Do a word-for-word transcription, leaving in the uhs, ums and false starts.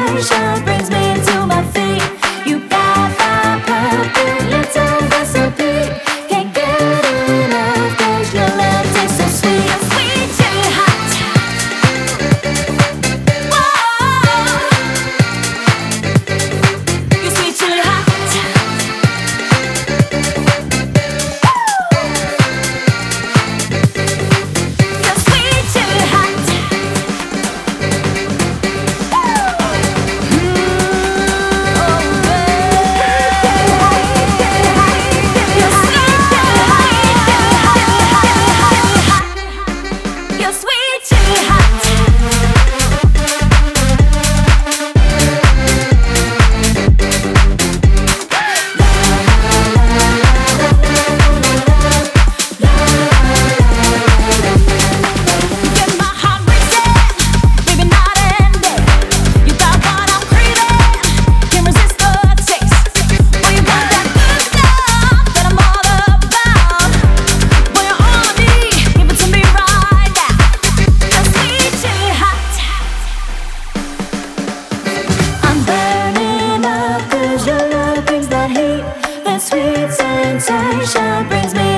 sensation brings me to my feet. You got my perfect little recipe. Can't get enough 'cause your love tastes so sweet. You're sweet, chilly hot. Whoa. You're sweet, chilly hot. You're sweet, chilly hot. You're sweet, chilly hot. Get my heart racing, baby, night and day. You got what I'm craving, can't resist the taste. Well, you got that good stuff that I'm all about. Boy, you're all of me, give it to me right now. You're sweet, chilly hot. I'm burning up 'cause your love brings that heat. That sweet sensation brings me